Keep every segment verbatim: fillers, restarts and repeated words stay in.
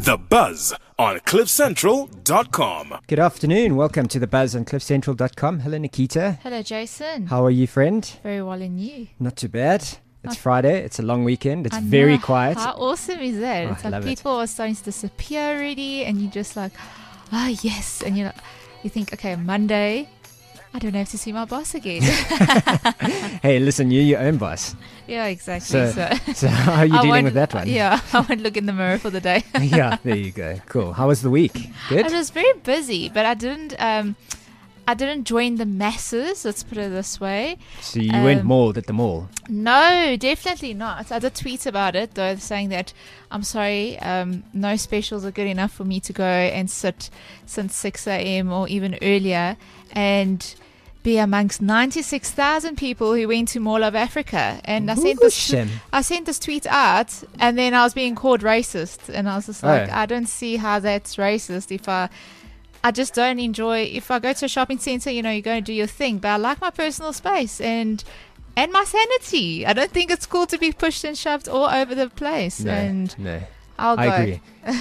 The Buzz on cliff central dot com. Good afternoon. Welcome to The Buzz on cliff central dot com. Hello, Nikita. Hello, Jason. How are you, friend? Very well, and you? Not too bad. It's Oh. Friday. It's a long weekend. It's I very know. quiet. How awesome is that? Oh, it's I like love it. people are starting to disappear already, and you just like, ah, yes. And you know, you think, okay, Monday, I don't have to see my boss again. Hey, listen, you're your own boss. Yeah, exactly. So, So, so how are you I dealing won't- with that one? Yeah, I won't look in the mirror for the day. Yeah, there you go. Cool. How was the week? Good? I was very busy, but I didn't. Um, I didn't join the masses. Let's put it this way. So you weren't um, mauled at the mall? No, definitely not. I did tweet about it, though, saying that I'm sorry, um, no specials are good enough for me to go and sit since six a.m. or even earlier and be amongst ninety-six thousand people who went to Mall of Africa. And I sent this Whoosh. I sent this tweet out, and then I was being called racist. And I was just like, Oh. I don't see how that's racist if I... I just don't enjoy, if I go to a shopping center, you know, you're going to do your thing, but I like my personal space and and my sanity. I don't think it's cool to be pushed and shoved all over the place. No, and no. I'll go. I agree.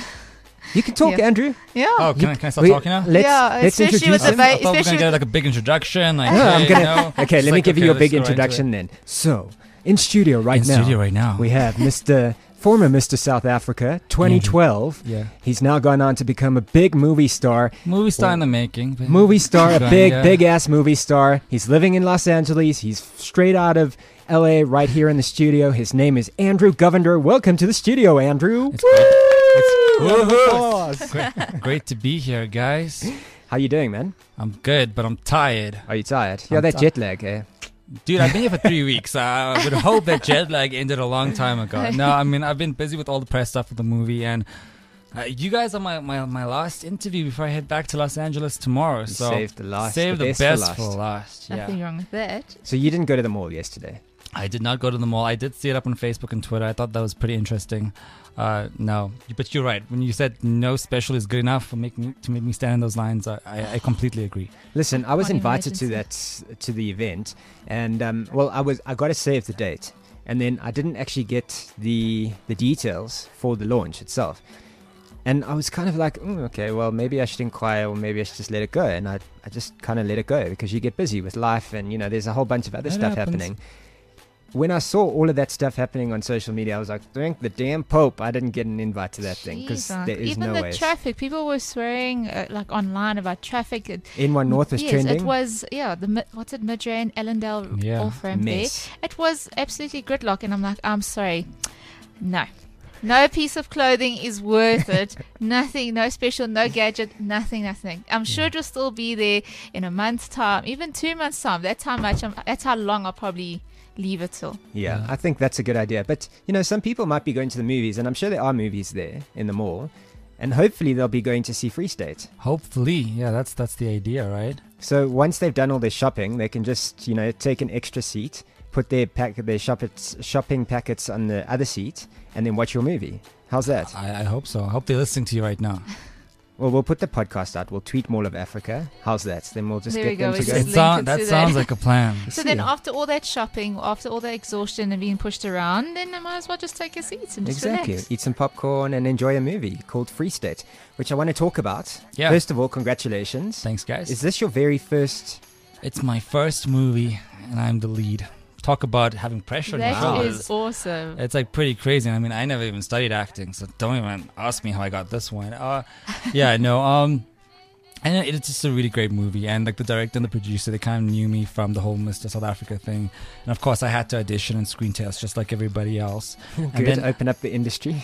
You can talk, Yeah. Andrew. Yeah. Oh, can, I, can I start Wait, talking now? Let's, Yeah, let's especially with introduce the him. ba- I thought we were especially going to get with- like a big introduction. Like, Yeah, I'm hey, gonna- you know, Okay, It's let me like, give you okay, a let's big go right into introduction it. then. So, in studio right In now, studio right now. we have Mister former Mister South Africa, twenty twelve. Yeah. He's now gone on to become a big movie star. Movie star Well, in the making. but- Movie star, a Going, big, yeah. big ass movie star. He's living in Los Angeles. He's straight out of L A right here in the studio. His name is Andrew Govender. Welcome to the studio, Andrew. It's great. It's Round of Woohoo! applause. great, great to be here, guys. How you doing, man? I'm good, but I'm tired. Are you tired? Yeah, I'm that ti- jet lag, eh? Dude, I've been here for three weeks. I would hope that jet lag ended a long time ago. No, I mean, I've been busy with all the press stuff for the movie, and uh, you guys are my, my, my last interview before I head back to Los Angeles tomorrow. You so saved the last, save the the best, best, for last. for last. Yeah. Nothing wrong with that. So you didn't go to the mall yesterday? I did not go to the mall. I did see it up on Facebook and Twitter. I thought that was pretty interesting. Uh, no, but you're right. When you said no special is good enough for make me, to make me stand in those lines, I, I, I completely agree. Listen, I was Can't invited to imagine that to the event, and um, well, I was I got to save the date, and then I didn't actually get the the details for the launch itself, and I was kind of like, mm, okay, well, maybe I should inquire, or maybe I should just let it go, and I I just kind of let it go because you get busy with life, and you know, there's a whole bunch of other That stuff happens. happening. When I saw all of that stuff happening on social media, I was like, thank the damn Pope I didn't get an invite to that thing, because Jeez, there is even no the way. traffic, people were swearing uh, like online about traffic. It, N one North was yes, trending. it was, yeah, the mi- what's it, Midrand and Ellendale Yeah. off ramp there. Mess. It was absolutely gridlock, and I'm like, I'm sorry, no. No piece of clothing is worth it. Nothing, no special, no gadget, nothing, nothing. I'm sure it will still be there in a month's time, even two months' time. That's how much, I'm, that's how long I'll probably leave it till. Yeah, Yeah. I think that's a good idea. But, you know, some people might be going to the movies, and I'm sure there are movies there in the mall, and hopefully they'll be going to see Free State. Hopefully, yeah, that's that's the idea, right? So once they've done all their shopping, they can just, you know, take an extra seat, put their pack, their shoppets, shopping packets on the other seat, and then watch your movie. How's that? I, I hope so. I hope they're listening to you right now. Well, we'll put the podcast out. We'll tweet Mall of Africa. How's that? Then we'll just There get we go, them we to go. just It link sound, it that to sounds that. like a plan. So then, See. after all that shopping, after all that exhaustion and being pushed around, then I might as well just take your seats and just Exactly. relax. Eat some popcorn and enjoy a movie called Free State, which I want to talk about. Yeah. First of all, congratulations. Thanks, guys. Is this your very first? It's my first movie, and I'm the lead. Talk about having pressure on your That shoulders. is awesome. It's like pretty crazy. I mean, I never even studied acting, so don't even ask me how I got this one. Uh, yeah, no. Um, and it's just a really great movie, and like the director and the producer, they kind of knew me from the whole Mister South Africa thing, and of course, I had to audition and screen test just like everybody else. Good. then- Open up the industry.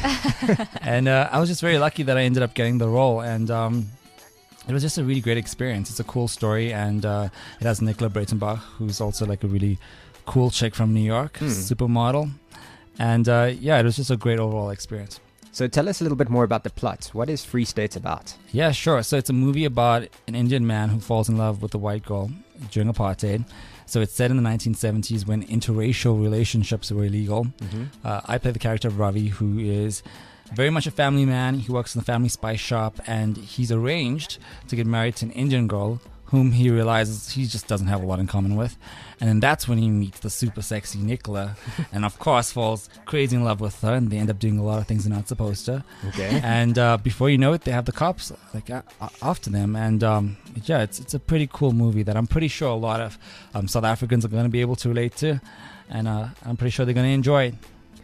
And uh, I was just very lucky that I ended up getting the role, and um, it was just a really great experience. It's a cool story, and uh, it has Nicola Breitenbach, who's also like a really cool chick from New York, Hmm. supermodel, and uh, yeah, it was just a great overall experience. So tell us a little bit more about the plot. What is Free State about? Yeah, sure. So it's a movie about an Indian man who falls in love with a white girl during apartheid. So it's set in the nineteen seventies when interracial relationships were illegal. Mm-hmm. Uh, I play the character of Ravi, who is very much a family man. He works in the family spice shop, and he's arranged to get married to an Indian girl whom he realizes he just doesn't have a lot in common with. And then that's when he meets the super sexy Nicola, and of course falls crazy in love with her, and they end up doing a lot of things they're not supposed to. Okay. And uh, before you know it, they have the cops like uh, after them. And um, yeah, it's it's a pretty cool movie that I'm pretty sure a lot of um, South Africans are going to be able to relate to, and uh, I'm pretty sure they're going to enjoy it.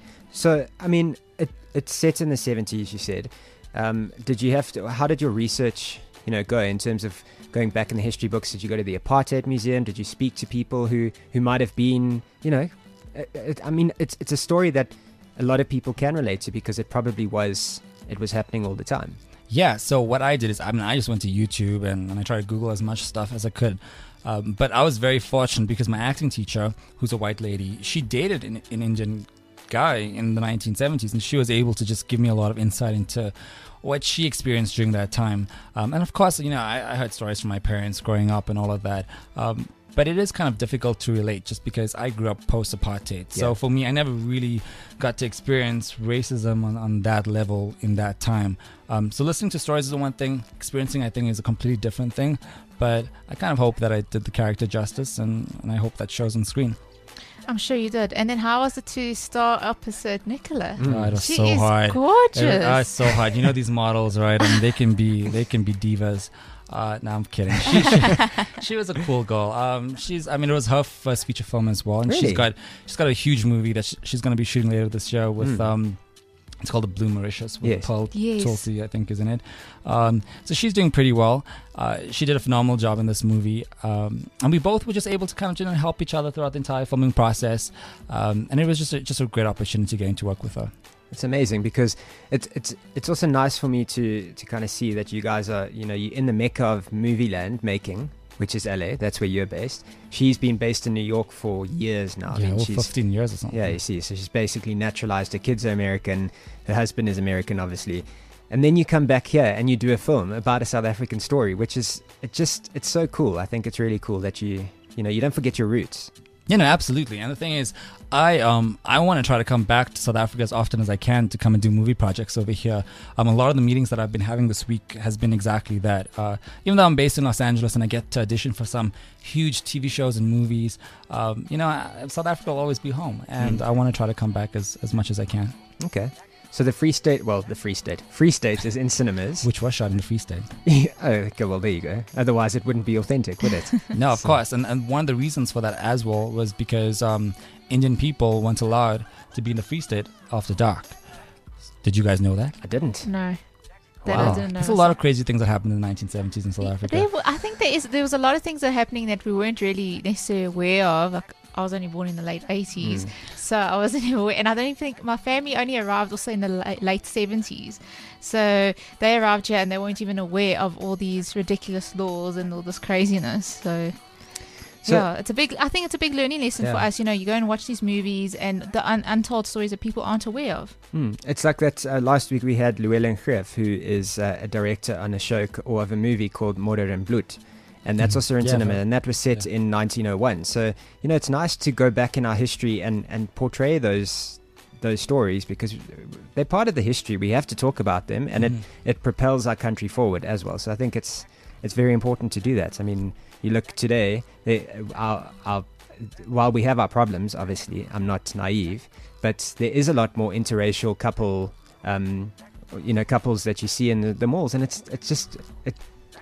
So, I mean, it, it's set in the seventies, you said. Um, did you have to, how did your research, you know, go in terms of going back in the history books? Did you go to the Apartheid Museum? Did you speak to people who, who might have been, you know, it, it, I mean, it's it's a story that a lot of people can relate to because it probably was, it was happening all the time. Yeah, so what I did is, I mean, I just went to YouTube and, and I tried to Google as much stuff as I could. Um, but I was very fortunate because my acting teacher, who's a white lady, she dated an, an Indian guy in the nineteen seventies, and she was able to just give me a lot of insight into what she experienced during that time. Um, and of course, you know, I, I heard stories from my parents growing up and all of that. Um, but it is kind of difficult to relate just because I grew up post-apartheid. So Yeah. for me, I never really got to experience racism on, on that level in that time. Um, so listening to stories is one thing. Experiencing, I think, is a completely different thing. But I kind of hope that I did the character justice, and, and I hope that shows on screen. I'm sure you did. And then how was it to star opposite Nicola? Mm. Oh, it was She so is hard. gorgeous. It, uh, it's so hard. You know these models, right? I mean, they can be they can be divas. Uh, no, I'm kidding. She, she, she was a cool girl. Um, she's. I mean, it was her first feature film as well, and Really? she's got she's got a huge movie that she, she's going to be shooting later this year with. Mm. Um, it's called The Blue Mauritius with Yes. Pearl Yes. Tulsi, I think, is in it. Um, so she's doing pretty well. Uh, she did a phenomenal job in this movie, um, and we both were just able to kind of you know, help each other throughout the entire filming process. Um, and it was just a, just a great opportunity getting to work with her. It's amazing because it's it's it's also nice for me to to kind of see that you guys are, you know, you're in the mecca of movie land making, which is L A. That's where you're based. She's been based in New York for years now. Yeah, I mean, well, she's, fifteen years or something. yeah, you see. So she's basically naturalized. Her kids are American. Her husband is American, obviously. And then you come back here and you do a film about a South African story, which is it just it's so cool. I think it's really cool that you you know you don't forget your roots. Yeah, no, absolutely. And the thing is, I um I want to try to come back to South Africa as often as I can to come and do movie projects over here. Um, a lot of the meetings that I've been having this week has been exactly that. Uh, even though I'm based in Los Angeles and I get to audition for some huge T V shows and movies, um, you know, I, South Africa will always be home, and Mm. I want to try to come back as, as much as I can. Okay. So the Free State, well, the Free State, Free State is in cinemas. Which was shot in the Free State. oh, okay, well, there you go. Otherwise, it wouldn't be authentic, would it? No, of So- course. And, and one of the reasons for that as well was because um, Indian people weren't allowed to be in the Free State after dark. Did you guys know that? I didn't. No. That Wow. I didn't know. There's a lot of crazy things that happened in the nineteen seventies in South Africa. There, w- I think there is. There was a lot of things that are happening that we weren't really necessarily aware of. Like, I was only born in the late eighties, Mm. so I wasn't even aware. And I don't even think my family only arrived also in the la- late seventies. So they arrived here and they weren't even aware of all these ridiculous laws and all this craziness. So. So- yeah, it's a big. I think it's a big learning lesson for Yeah. us. You know, you go and watch these movies and the un- untold stories that people aren't aware of. Hmm. It's like that. Uh, last week we had Llewellyn Greff, who is uh, a director on a show c- or of a movie called Moeder en Bloed. And that's Mhm. also in Yeah, cinema, I've heard. and that was set Yeah. in nineteen oh one. So, you know, it's nice to go back in our history and, and portray those those stories because they're part of the history. We have to talk about them, and Mhm. it, it propels our country forward as well. So I think it's it's very important to do that. I mean, you look today, they, our, our, while we have our problems, obviously, I'm not naive, but there is a lot more interracial couple, um, you know, couples that you see in the, the malls, and it's it's just it,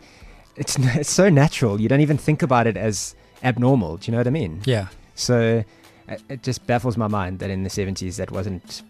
it's it's so natural. You don't even think about it as abnormal. Do you know what I mean? Yeah. So it, it just baffles my mind that in the seventies that wasn't.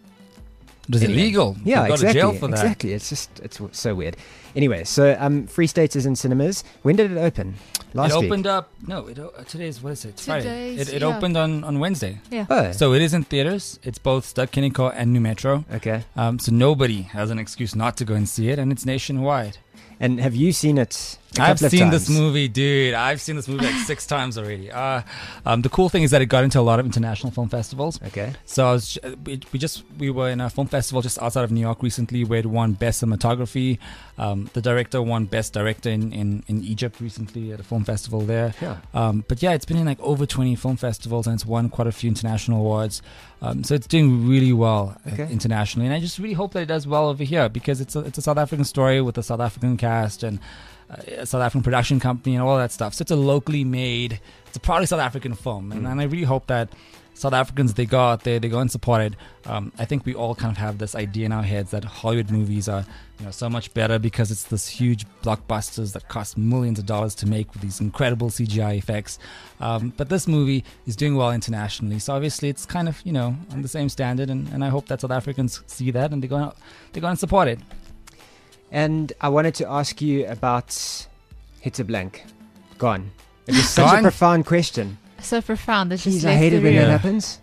It was Anyway. illegal. Yeah, you go exactly. to jail for that. Exactly. It's just it's w- so weird. Anyway, so um, Free State is in cinemas. When did it open? Last it week. opened up. No, it, o- today's what is it? It's Friday. Today's- It, it yeah. opened on, on Wednesday. Yeah. Oh, So it is in theaters. It's both Stad Kinnico and New Metro. okay. Um, so nobody has an excuse not to go and see it, and it's nationwide. And have you seen it? A I've couple of seen times? this movie, dude. I've seen this movie like six times already. Uh, um, the cool thing is that it got into a lot of international film festivals. Okay. So I was, we, we just we were in a film festival just outside of New York recently where it won Best Cinematography. Um, the director won Best Director in, in, in Egypt recently at a film festival there. Yeah. Um, but yeah, it's been in like over twenty film festivals and it's won quite a few international awards. Um, so it's doing really well uh, Okay. internationally, and I just really hope that it does well over here because it's a, it's a South African story with a South African cast and uh, a South African production company and all that stuff. So it's a locally made, it's a proudly South African film, and, and I really hope that South Africans, they go out there, they go and support it. Um, I think we all kind of have this idea in our heads that Hollywood movies are, you know, so much better because it's this huge blockbusters that cost millions of dollars to make with these incredible C G I effects. Um, but this movie is doing well internationally, so obviously it's kind of, you know, on the same standard, and, and I hope that South Africans see that and they go out, they go and support it. And I wanted to ask you about Hit a Blank. Gone. It was such a Gone? profound question. So profound. That Jeez, just I left hate the it when room. that Yeah. happens.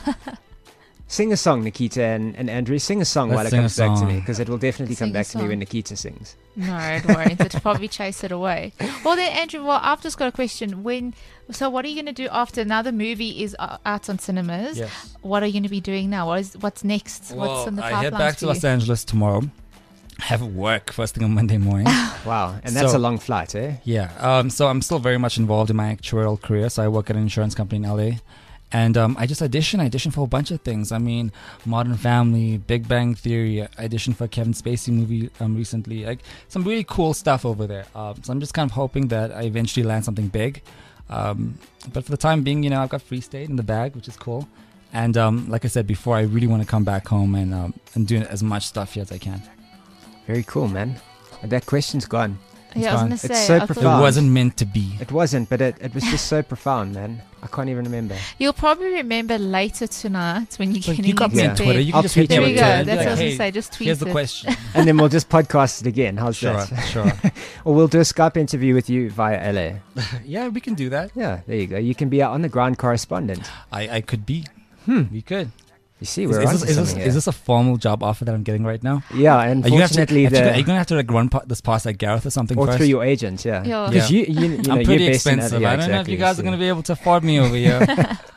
Sing a song, Nikita and, and Andrew. Sing a song Let's while it sing a comes back to song. me, because it will definitely come Sing a back to me song. when Nikita sings. No, don't worry. It'll probably chase it away. Well, then, Andrew, well, I've just got a question. When, so what are you going to do after now the movie is uh, out on cinemas? Yes. What are you going to be doing now? What is, what's next? Well, what's in the I pipeline head back for to you? Los Angeles tomorrow. I have work first thing on Monday morning. Wow. And that's So- a long flight, eh? Yeah. Um, so I'm still very much involved in my actuarial career. So I work at an insurance company in L A. And um, I just audition. I audition for a bunch of things. I mean, Modern Family, Big Bang Theory. I auditioned for a Kevin Spacey movie um, recently. Like some really cool stuff over there. Um, so I'm just kind of hoping that I eventually land something big. Um, but for the time being, you know, I've got Free State in the bag, which is cool. And um, like I said before, I really want to come back home and um, and do as much stuff here as I can. Very cool, man. And that question's gone. Yeah, I was fine. going to It's say. so I thought- profound. It wasn't meant to be. It wasn't, but it, it was just so profound, man. I can't even remember. You'll probably remember later tonight when you But can you got me Yeah. on Twitter. You can I'll just hit tweet There me we you on go. it. Twitter. That's and what I was be going like, to say. Just tweet here's the it. question. And then we'll just podcast it again. How's Sure, that? sure. Or we'll do a Skype interview with you via L A. Yeah, we can do that. Yeah, there you go. You can be our on-the-ground correspondent. I, I could be. Hmm. We could. You see, Is, we're is, onto this, is, this, something is here. this a formal job offer that I'm getting right now? Yeah, Are you, gonna have to, unfortunately, have to- the are you gonna have to like run pa- this past like Gareth or something or first? through your agent, yeah. Yeah. Because Yeah. you, you, you know, I'm pretty you're based in- expensive. yeah, I don't know if exactly, you guys so- are going to be able to afford me over here.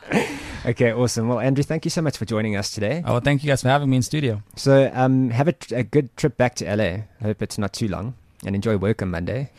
Okay, awesome. Well, Andrew, thank you so much for joining us today. Oh, well, thank you guys for having me in studio. So, um, have a, tr- a good trip back to L A. I hope it's not too long, and enjoy work on Monday.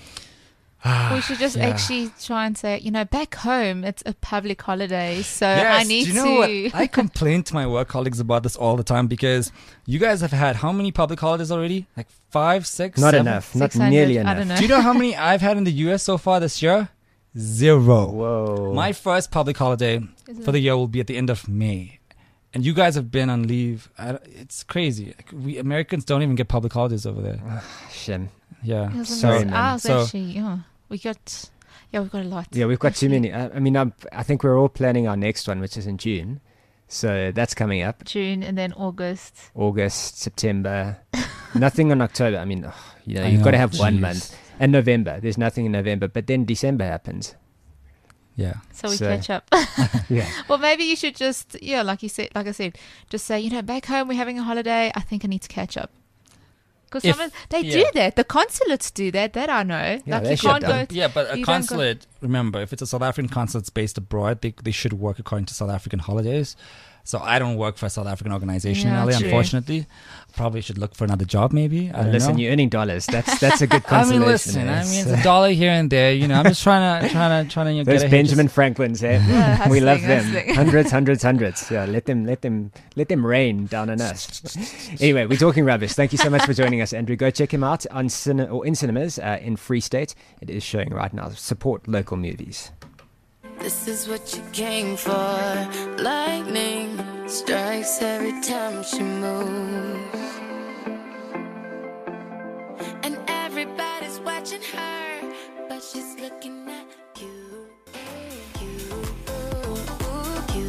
We should just Yeah. actually try and say, you know, back home it's a public holiday, so Yes, I need do you know to. what? I complain to my work colleagues about this all the time because you guys have had how many public holidays already? Like five, six, Not seven? enough. Not six hundred, nearly I enough. don't know. Do you know how many I've had in the U S so far this year? Zero. Whoa. My first public holiday for the year will be at the end of May. And you guys have been on leave. I, it's crazy. Like, we Americans don't even get public holidays over there. Shim. Yeah. It was Sorry, almost man. ours, So- actually. Yeah, we got. Yeah, we've got a lot. Yeah, we've got too actually. many. I, I mean, I'm, I think we're all planning our next one, which is in June. So that's coming up. June and then August. August, September. Nothing in October. I mean, ugh, you know, I you've got to know, have one jeez. month. And November. There's nothing in November. But then December happens. Yeah. So we So- catch up. Yeah. Well, maybe you should just, yeah, like you said, like I said, just say, you know, back home we're having a holiday. I think I need to catch up. Because If- some of, they yeah. do that. The consulates do that. That I know. Yeah, like they you shut can't go. down. Yeah, but a You don't go- consulate, remember, if it's a South African consulate based abroad, they, they should work according to South African holidays. So I don't work for a South African organization Yeah, in L A, true. unfortunately. Probably should look for another job, maybe. I don't Listen, know. you're earning dollars. That's that's a good I consolation. mean, listen. eh? I mean, So- it's a dollar here and there. You know, I'm just trying to, trying to, trying to you know, those get ahead. Benjamin Just- Franklins, eh? Yeah, we hustling, love them. hustling. Hundreds, hundreds, hundreds. Yeah, let them, let them, let them rain down on us. Anyway, we're talking rubbish. Thank you so much for joining us, Andrew. Go check him out on cine- or in cinemas uh, in Free State. It is showing right now. Support local movies. This is what you came for. Lightning strikes every time she moves, and everybody's watching her, but she's looking at you. You, you, you,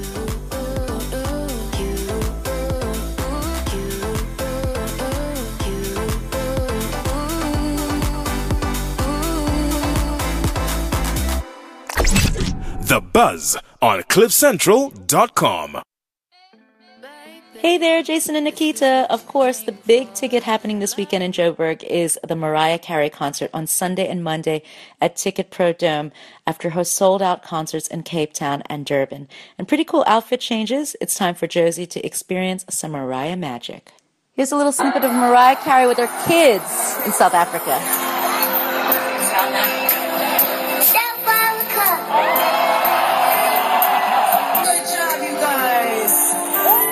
The Buzz on cliff central dot com. Hey there, Jason and Nikita. Of course, the big ticket happening this weekend in Joburg is the Mariah Carey concert on Sunday and Monday at Ticket Pro Dome after her sold-out concerts in Cape Town and Durban. And pretty cool outfit changes. It's time for Josie to experience some Mariah magic. Here's a little snippet of Mariah Carey with her kids in South Africa. Good job, you guys.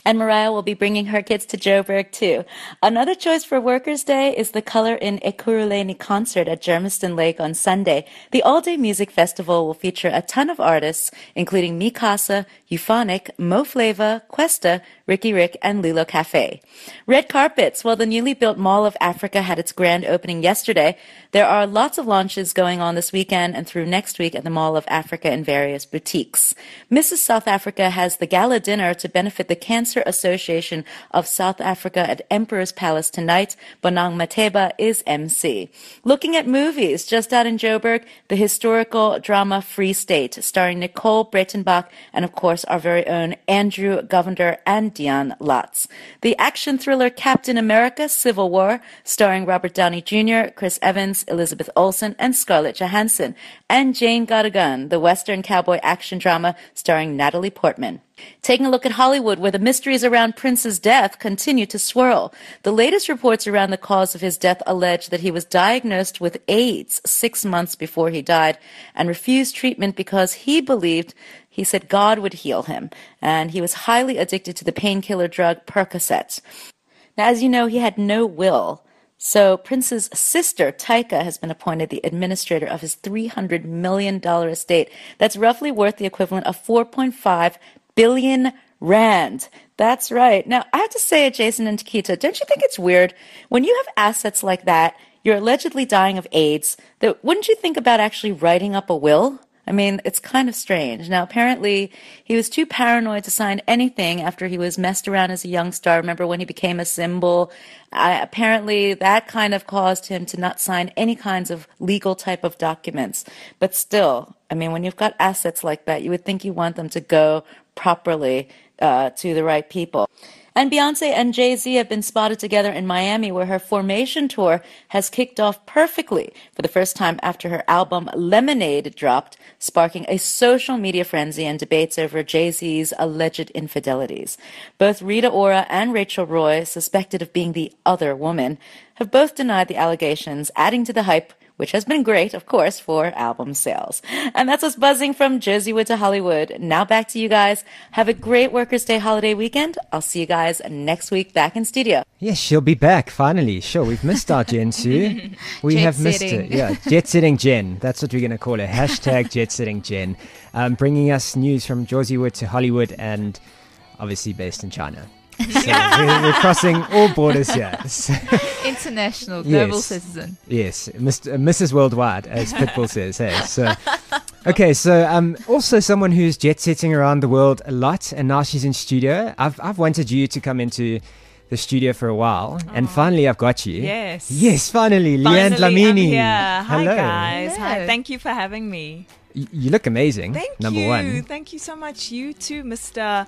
And Mariah will be bringing her kids to Joburg too. Another choice for Workers' Day is the Color in Ekurhuleni concert at Germiston Lake on Sunday. The all-day music festival will feature a ton of artists, including Mikasa, Euphonic, Mo Flava, Questa, Ricky Rick, and Lilo Cafe. Red carpets. Well, the newly built Mall of Africa had its grand opening yesterday. There are lots of launches going on this weekend and through next week at the Mall of Africa in various boutiques. Missus South Africa has the gala dinner to benefit the Cancer Association of South Africa at Emperor's Palace tonight. Bonang Mateba is M C. Looking at movies, just out in Joburg, the historical drama Free State, starring Nicole Breitenbach and, of course, our very own Andrew Govender and Dion Latz. The action thriller Captain America Civil War, starring Robert Downey Junior, Chris Evans, Elizabeth Olsen, and Scarlett Johansson. And Jane Got a Gun, the Western cowboy action drama starring Natalie Portman. Taking a look at Hollywood, where the mysteries around Prince's death continue to swirl. The latest reports around the cause of his death allege that he was diagnosed with AIDS six months before he died and refused treatment because he believed, he said, God would heal him. And he was highly addicted to the painkiller drug Percocet. Now, as you know, he had no will. So Prince's sister, Taika, has been appointed the administrator of his three hundred million dollars estate. That's roughly worth the equivalent of four point five billion rand. That's right. Now, I have to say it, Jason and Takita, don't you think it's weird when you have assets like that, you're allegedly dying of AIDS, that wouldn't you think about actually writing up a will? I mean, it's kind of strange. Now, apparently, he was too paranoid to sign anything after he was messed around as a young star. Remember when he became a symbol? Uh, apparently, that kind of caused him to not sign any kinds of legal type of documents. But still, I mean, when you've got assets like that, you would think you want them to go properly uh, to the right people. And Beyonce and Jay-Z have been spotted together in Miami, where her Formation tour has kicked off perfectly for the first time after her album Lemonade dropped, sparking a social media frenzy and debates over Jay-Z's alleged infidelities. Both Rita Ora and Rachel Roy, suspected of being the other woman, have both denied the allegations, adding to the hype, which has been great, of course, for album sales. And that's us buzzing from Jerseywood to Hollywood. Now back to you guys. Have a great Workers' Day holiday weekend. I'll see you guys next week back in studio. Yes, she'll be back, finally. Sure, we've missed our Jen Sue. We Jet have missed setting. it. Yeah, jet setting Jen. That's what we're going to call her. Hashtag jet setting Jen. Um, bringing us news from Jerseywood to Hollywood and obviously based in China. So we're, we're crossing all borders here. International, global Yes. citizen. Yes, Mister uh, Missus Worldwide, as Pitbull says. Hey, so okay, so um, also someone who's jet setting around the world a lot, and now she's in studio. I've I've wanted you to come into the studio for a while, and finally I've got you. Yes. Yes, finally, Leanne Finally, I'm Lamini. here. Hi, Hello. guys. Hi. Hello. Thank you for having me. Y- you look amazing. Thank number you. one. Thank you so much. You too, Mister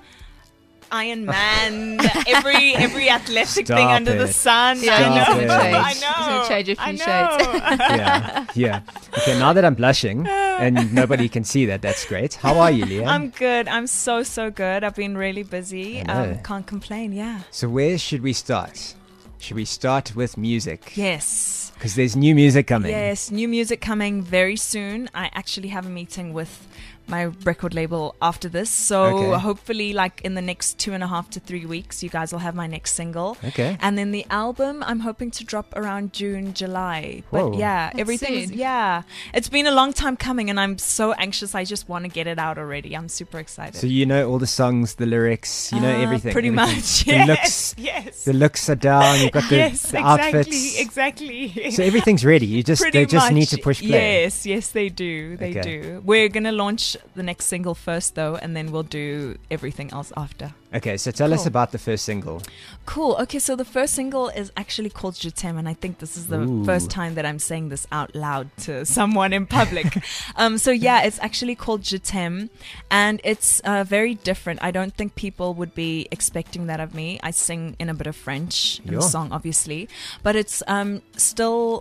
Iron Man. every every athletic Stop thing under the it. sun. Yeah, I Stop know. it. I He's know. gonna change a few I shades. know. Yeah, yeah. Okay, now that I'm blushing and nobody can see that, that's great. How are you, Leanne? I'm good. I'm so so good. I've been really busy. I know. Um, can't complain. Yeah. So where should we start? Should we start with music? Yes. Because there's new music coming. Yes, new music coming very soon. I actually have a meeting with my record label after this. So Okay. hopefully like in the next two and a half to three weeks, you guys will have my next single. Okay. And then the album, I'm hoping to drop around June, July. But Whoa. yeah, That's everything's, soon. yeah. It's been a long time coming and I'm so anxious. I just want to get it out already. I'm super excited. So you know all the songs, the lyrics, you know Uh, everything. Pretty everything. much. The Yes. looks, yes. the looks are down. You've got the, yes, the exactly. outfits. Exactly. So everything's ready. You just Pretty they just much. need to push play. Yes, yes, they do. They Okay. do. We're gonna launch the next single first, though, and then we'll do everything else after. Okay, so tell us Cool. about the first single. Cool. Okay, so the first single is actually called Je t'aime, and I think this is the Ooh. first time that I'm saying this out loud to someone in public. um, so yeah, it's actually called Je t'aime, and it's uh, very different. I don't think people would be expecting that of me. I sing in a bit of French in Yeah. the song, obviously, but it's um, still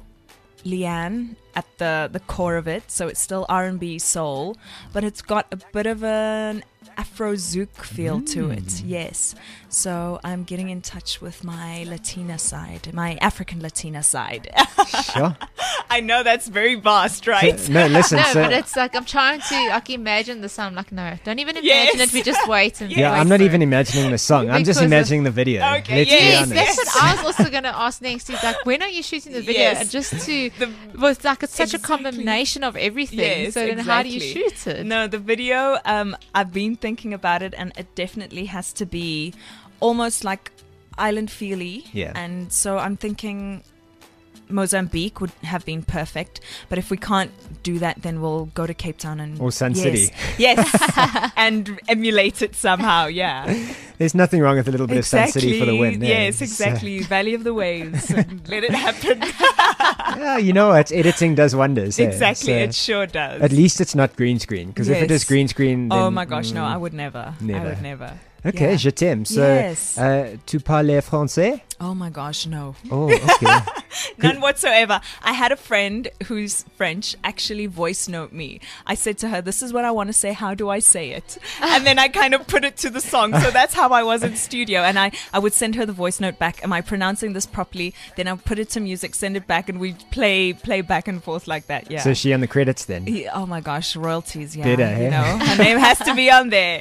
Leanne at the the core of it. So it's still R and B soul, but it's got a bit of an Afro zouk feel to it. Yes. So I'm getting in touch with my Latina side, my African Latina side. Sure. I know that's very vast, right? So- no, listen. No, so, but it's like I'm trying to like imagine the song. Like, no, don't even imagine Yes. it. We just wait and yeah, wait I'm not for even it. imagining the song. I'm just Because of- imagining the video. Okay, Let's yes, be Yes, honest. that's what I was also going to ask next. Is like, when are you shooting the video? Yes. And just to, The- was like it's such Exactly. a combination of everything. Yes, so then, how do you exactly. shoot it? No, the video, um, I've been thinking about it, and it definitely has to be almost like island feely. Yeah. And so I'm thinking Mozambique would have been perfect, but if we can't do that, then we'll go to Cape Town and Or Sun yes, City. yes, and emulate it somehow. Yeah, There's nothing wrong with a little bit exactly. of Sun City for the win. yeah. Yes, So- exactly. Valley of the Waves. And let it happen. yeah, you know what? Editing does wonders. eh? Exactly, So it sure does. at least it's not green screen. Because if it is Yes. green screen, then, Oh my gosh, no, mm, I would never. I never. would never. Okay, Yeah. je t'aime. So, Yes. uh, tu parles français? Oh my gosh, no. Oh, okay. None whatsoever. I had a friend who's French actually voice note me. I said to her, "This is what I want to say. How do I say it?" And then I kind of put it to the song. So that's how I was in studio. And I, I would send her the voice note back. Am I pronouncing this properly? Then I'll put it to music, send it back, and we play play back and forth like that. Yeah. So is she on the credits then? Yeah, oh my gosh, royalties. Yeah. Better, you eh? know, her name has to be on there.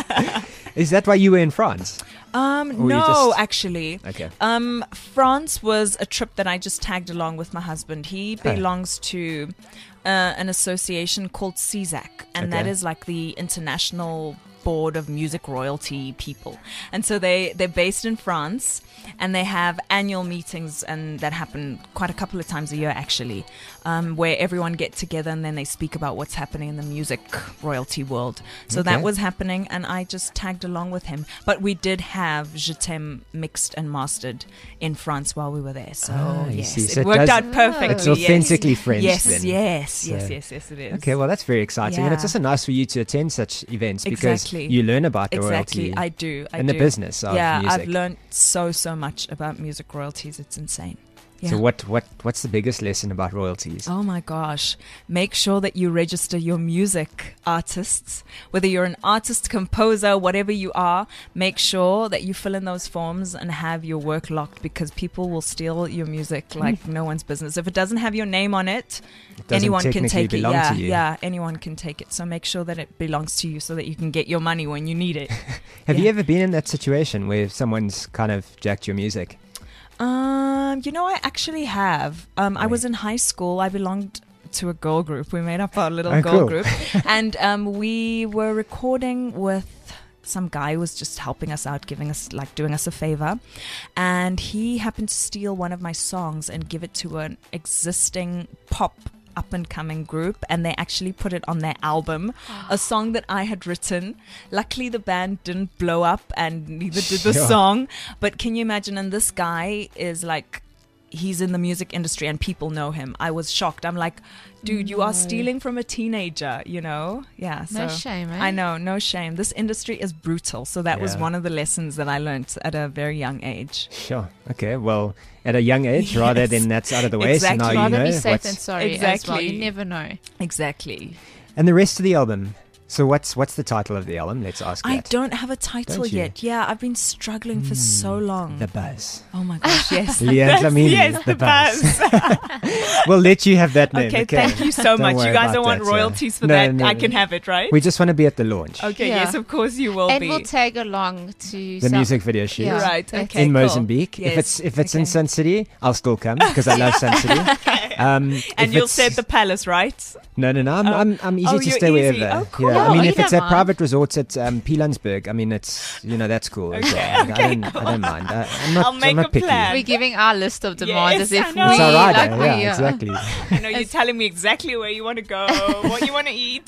Is that why you were in France? Um, Or you no, just- actually. Okay. Um, France was a trip that I just tagged along with my husband. He Oh. belongs to uh, an association called C S A C, and that Okay. is like the International Board of Music Royalty people. And so they, they're based in France, and they have annual meetings, and that happen quite a couple of times a year, actually, um, where everyone get together and then they speak about what's happening in the music royalty world. So Okay. that was happening, and I just tagged along with him. But we did have Je t'aime mixed and mastered in France while we were there. So Ah, you yes, see. it So it worked does- out perfectly. It's yes. authentically French Yes, then. yes, So- yes, yes, yes, it is. Okay, well, that's very exciting. And it's Yeah. also nice for you to attend such events because Exactly. you learn about the Exactly, royalty I do. I and the do. business of yeah, music. I've learned so so much about music royalties. It's insane. Yeah. So what, what what's the biggest lesson about royalties? Oh my gosh. Make sure that you register your music artists. Whether you're an artist, composer, whatever you are, make sure that you fill in those forms and have your work locked, because people will steal your music like no one's business. If it doesn't have your name on it, It doesn't anyone can technically take it. belong Yeah, to you. yeah, anyone can take it. So make sure that it belongs to you so that you can get your money when you need it. Have you yeah. ever been in that situation where someone's kind of jacked your music? Um, you know, I actually have. Um, I was in high school. I belonged to a girl group. We made up our little Oh, girl cool. group, and um, we were recording with some guy who was just helping us out, giving us like doing us a favor, and he happened to steal one of my songs and give it to an existing pop up and coming group, and they actually put it on their album, a song that I had written. Luckily the band didn't blow up, and neither did the Sure. song. But can you imagine? And this guy is like, he's in the music industry and people know him. I was shocked. I'm like, dude, you are stealing from a teenager, you know? Yeah. So No shame, eh? I know, no shame. This industry is brutal. So that was Yeah. one of the lessons that I learned at a very young age. Sure. Okay. Well, at a young age, rather Yes. than that's out of the way. So now Exactly. you Rather know be safe what's- than sorry as well. Exactly. You never know. Exactly. And the rest of the album. So what's what's the title of the album? Let's ask I that. don't have a title Don't you? yet. Yeah, I've been struggling for so long. The Buzz. Oh my gosh, yes. Leanne That's- Flamini, yes, The the Buzz. buzz. We'll let you have that name. Okay, thank you so Don't much. worry You guys about don't want that, uh, royalties for no, that. no, I no. can have it, right? We just want to be at the launch. Okay, Yeah. yes, of course you will And be. we'll tag along to The some- music video shoot. Yeah. Right, That's okay. in cool. Mozambique. If Yes, it's if it's in okay. Sun City, I'll still come because I love Sun City. Um, And if you'll it's- stay at the palace, right? No, no, no. I'm Oh. I'm, I'm easy Oh, to you're stay easy. wherever. Oh, cool. Yeah. I Oh, mean, you if it's don't at mind. private resorts at um, Pilansberg, I mean, it's you know that's cool. as Okay, well. Like, I okay, don't I don't mind. I, I'm not I'll make I'm not a picky. plan. We're giving our list of demands Yes, as if I we know. It's all right. like eh? we yeah, uh, exactly. I know you're telling me exactly where you want to go, what you want to eat.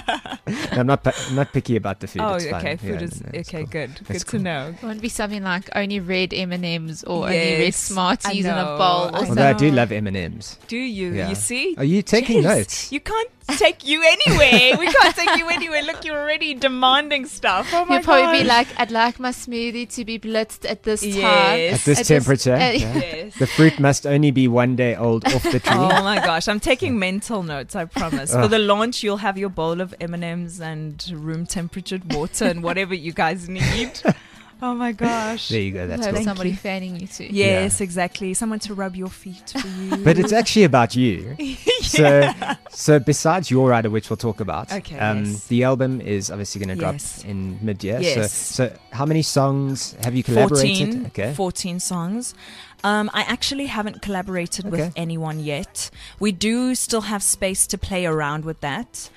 I'm not pi- I'm not picky about the food. oh, it's fine. okay. Food Yeah, is no, no, it's okay. cool. Good. That's Good cool. to know. It won't be something like only red M and M's or only red Yes, Smarties I in a know, bowl. I Or Although I do No. love M and M's. Do you? Yeah. You see? Are you taking Jeez, notes? You can't take you anywhere. We can't take you anywhere. Look, you're already demanding stuff. Oh my You'll probably be gosh. like, I'd like my smoothie to be blitzed at this time. Yes. At this At this- temperature, uh, yeah. Yes. The fruit must only be one day old off the tree. Oh my gosh, I'm taking mental notes, I promise. For Oh. the launch, you'll have your bowl of M and M's and room temperatured water and whatever you guys need. Oh my gosh. There you go. That's Have cool. somebody fanning you too. Yes, exactly. Someone to rub your feet for you. But it's actually about you. So, so besides Your Rider, which we'll talk about, Okay, um, yes. the album is obviously going to drop Yes. in mid-year. Yes. So, so how many songs have you collaborated? fourteen, Okay. fourteen songs. Um, I actually haven't collaborated Okay. with anyone yet. We do still have space to play around with that.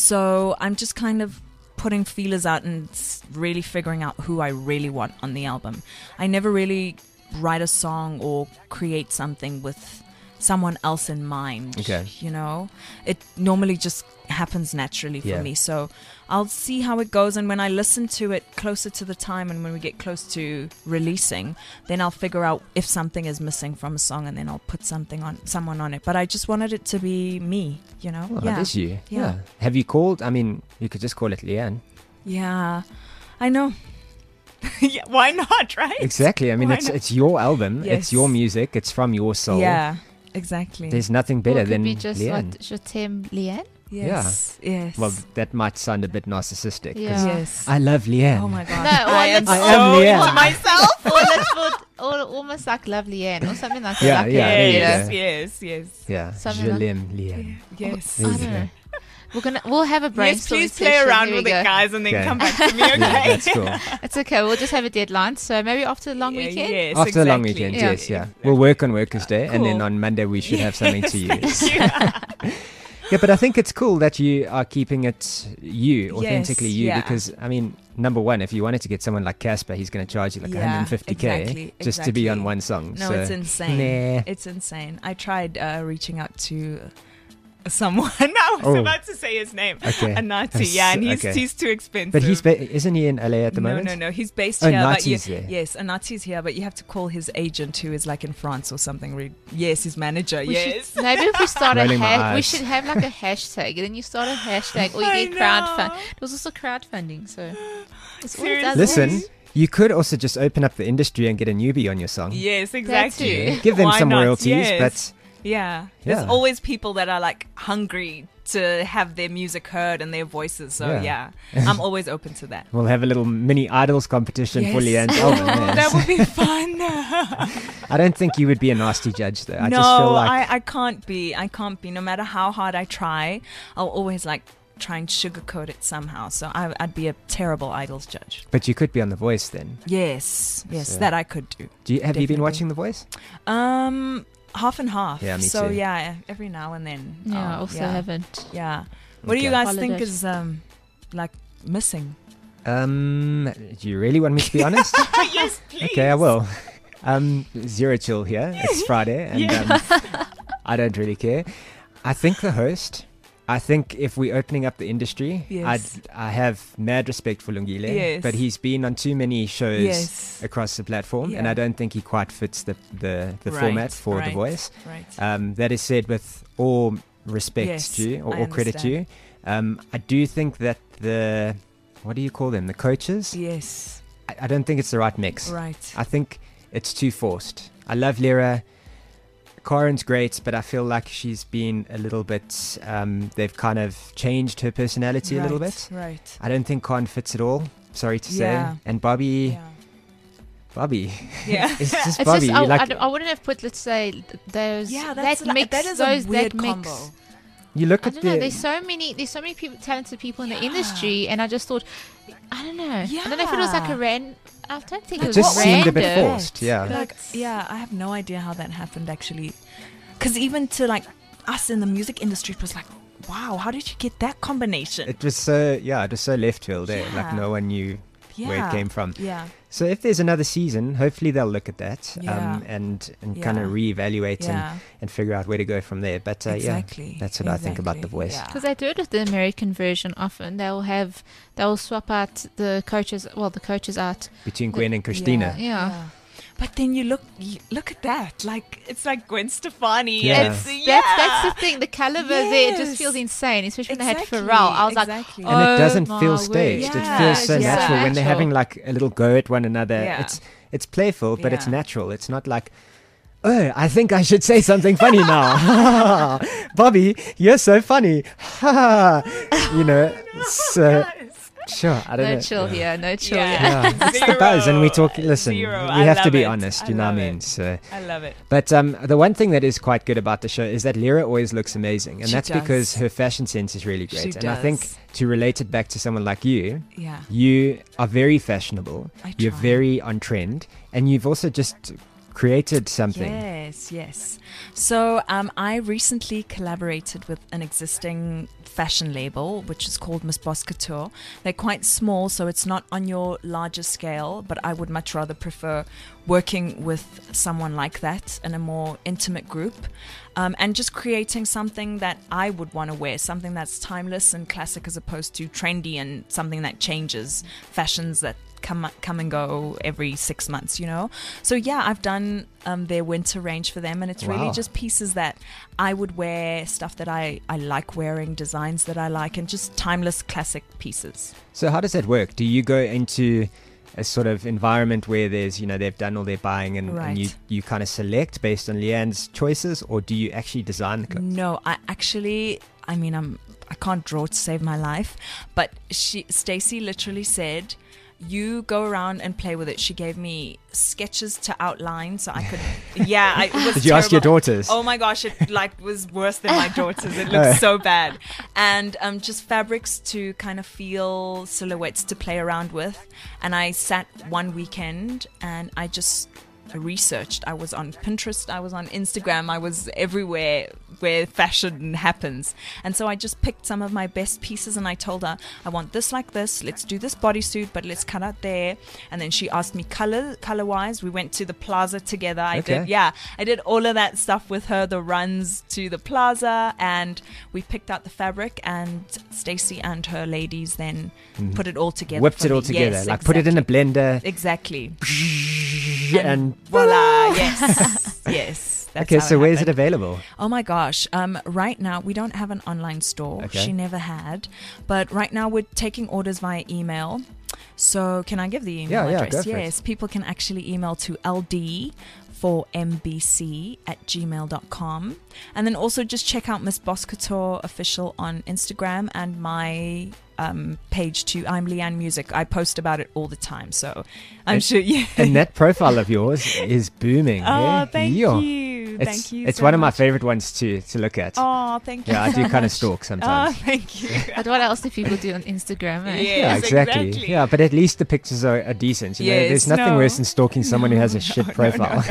So I'm just kind of putting feelers out and s- really figuring out who I really want on the album. I never really write a song or create something with someone else in mind. Okay. You know, it normally just happens naturally for Yeah. me. So I'll see how it goes, and when I listen to it closer to the time and when we get close to releasing, then I'll figure out if something is missing from a song, and then I'll put something on someone on it. But I just wanted it to be me, you know. Oh, yeah. it is you. Yeah. Have you called? I mean, you could just call it Leanne. Yeah. I know. Yeah, why not, right? Exactly. I mean, Why it's not? it's your album. Yes. It's your music. It's from your soul. Yeah, exactly. There's nothing Or better it could than be just Leanne. what Je t'aime, Leanne. yes. Yes. Well, that might sound a bit narcissistic. 'cause Yeah. yes. I love Leanne. Oh my god. No, or I am let's- I am so Leanne. into myself. or let's put, or almost like Love Leanne or something like Yeah, that. Like yeah, a- there you yes, go. yes, yes. Yeah. Something Je like- l'aime, Leanne. Yes. There I you don't go. know. We're gonna we'll have a Yes, brainstorm. please play session. around Here with we it, go. guys, and then Okay. come back to me, okay? Yeah, that's cool. It's okay. We'll just have a deadline. So maybe after the long Yeah, weekend. Yes, After the long exactly. weekend, Yeah. yes, yeah. We'll work on Workers' Day, and then Cool. on Monday we should have something to use. Yeah. Yeah, but I think it's cool that you are keeping it you, authentically Yes, you, yeah. because, I mean, number one, if you wanted to get someone like Casper, he's going to charge you like Yeah, one hundred fifty k exactly, just to be on exactly. one song. No, so, it's insane. Nah. It's insane. I tried uh, reaching out to someone. I was Oh. about to say his name. Okay. Anati. Yeah, and he's Okay. he's too expensive. But he's ba- isn't he in L A at the no, moment? no, no. He's based Oh, here, but you, Nati's there. yes, Anati's here, but you have to call his agent, who is like in France or something. Re- yes, his manager. We yes. should, maybe if we start a Rolling my hash, we eyes. should have like a hashtag. And then you start a hashtag, or you I get crowdfund. know. It was also crowdfunding, so it's all it Seriously? does. Listen, you could also just open up the industry and get a newbie on your song. Yes, exactly. too. Give them Why some not? royalties, Yes. but Yeah. There's Yeah. always people that are like hungry to have their music heard and their voices. So Yeah. yeah, I'm always open to that. we'll have a little mini idols competition for Yes. Leanne's album. Oh, yes. that would be fun. I don't think you would be a nasty judge, though. I no, just feel like I, I can't be. I can't be. No matter how hard I try, I'll always like try and sugarcoat it somehow. So I, I'd be a terrible idols judge. But you could be on The Voice then. Yes, yes, So- that I could do. Do you, have you been Definitely. watching The Voice? Um, half and half. Yeah, me so too. yeah, every now and then. Yeah, I I'll- also yeah, haven't. Yeah. What do you Okay. guys think Apologize. is um like missing? Um, do you really want me to be honest? Yes, please. Okay, I will. Um, Zero Chill here. It's Friday, and um, I don't really care. I think the host. I think if we're opening up the industry, Yes. I'd, I have mad respect for Lungile, Yes. but he's been on too many shows Yes. across the platform, and Yeah. I don't think he quite fits the the, the Right, format for right. The Voice. Right. Um, that is said with all respect Yes, due, or I all credit due. understand. Um, I do think that the, what do you call them, the coaches? Yes. I, I don't think it's the right mix. Right. I think it's too forced. I love Lyra. Karen's great, but I feel like she's been a little bit, um, they've kind of changed her personality a little Right, bit. Right. I don't think Karen fits at all, sorry to Yeah. say. And Bobby, Yeah. Bobby, Yeah. it's just It's Bobby. just, I, like, I, don't- I wouldn't have put, let's say, th- those. Yeah, that's that like- mix. that is those, a weird that mix. combo. you look I at don't know. the, There's so many. There's so many people, talented people in the Yeah. industry, and I just thought, I don't know. I don't know if it was like Yeah. a ran. I don't think Like, it was just what seemed a random. bit forced, yeah. Like, But- yeah, I have no idea how that happened actually. Because even to like us in the music industry, it was like, wow, how did you get that combination? It was so, yeah, it was so left field there. Like Yeah. no one knew yeah. where it came from. Yeah. So if there's another season, hopefully they'll look at that Yeah. um, and and kind Yeah. of reevaluate Yeah. and, and figure out where to go from there. But uh, Exactly. yeah, that's what I think about The Exactly. Voice. Yeah. Because they do it with the American version often. They'll have, they'll swap out the coaches, well, the coaches out. Between Gwen and Christina. Yeah. But then you look, you look at that. Like it's like Gwen Stefani. Yeah. It's, yeah. That's, that's the thing. The caliber there it just Yes. feels insane, especially when Exactly, they had Pharrell. I was exactly. like, And oh it doesn't my feel word. staged. Yeah, It feels so it's just natural when they're natural. having like a little go at one another. Yeah. It's it's playful, but it's Yeah. natural. It's not like, oh, I think I should say something funny now. Bobby, you're so funny. you know, so Sure, I don't No know. chill here. No chill Yeah. here. Yeah, that's the buzz, and we talk. Zero. Listen, Zero. we I have to love be it. honest. I You know what I love mean? it. So, I love it. but um, the one thing that is quite good about the show is that Lyra always looks amazing, and She that's does. because her fashion sense is really great. She and I think does. to relate it back to someone like you, Yeah. you are very fashionable. I You're try. very on trend, and you've also just created something. Yes, yes. So um, I recently collaborated with an existing fashion label, which is called Miss Boss Couture. They're quite small, so it's not on your larger scale, but I would much rather prefer working with someone like that in a more intimate group. Um, and just creating something that I would want to wear, something that's timeless and classic as opposed to trendy and something that changes, fashions that come come and go every six months, you know. So yeah, I've done um, their winter range for them, and it's really Wow. just pieces that I would wear, stuff that I, I like wearing, designs that I like, and just timeless classic pieces. So how does that work? Do you go into a sort of environment where there's, you know, they've done all their buying and, and you, Right. you kind of select based on Leanne's choices, or do you actually design the clothes? No, I actually, I mean, I'm I can't draw to save my life, but she Stacy literally said, "You go around and play with it." She gave me sketches to outline, so I could. Yeah, I, it was. Did you ask your terrible. daughters? Oh my gosh, it like was worse than my daughters. It looked so bad, and um, just fabrics to kind of feel, silhouettes to play around with. And I sat one weekend and I just researched. I was on Pinterest, I was on Instagram, I was everywhere where fashion happens. And so I just picked some of my best pieces and I told her, I want this like this, let's do this bodysuit, but let's cut out there. And then she asked me color, color wise. We went to the plaza together. I Okay. did, yeah, I did all of that stuff with her, the runs to the plaza, and we picked out the fabric, and Stacy and her ladies then put it all together. Whipped for it all me. together, Yes, like put it in a blender, Exactly. and Voila. Yes. Yes. That's okay. how So where is it happened. available? Oh my gosh. Um, right now, we don't have an online store. Okay. She never had. But right now, we're taking orders via email. So can I give the email Yeah, yeah, address? go for it. Yes. People can actually email to L D for M B C at gmail dot com. And then also just check out Miss Boss Couture official on Instagram and my um, page to I'm Leanne Music. I post about it all the time. So I'm And- sure you. And that profile of yours is booming. Oh, yeah? thank Yo. you. It's, Thank you. It's so one of my much. favorite ones to to look at. Oh, thank you. Yeah, I so do kind of much. stalk Oh, sometimes. thank you. But what else do people do on Instagram? Eh? Yeah. Yeah, Yes, exactly. exactly. Yeah, but at least the pictures are, are decent. You know, Yes, there's nothing no. worse than stalking someone who has a shit profile.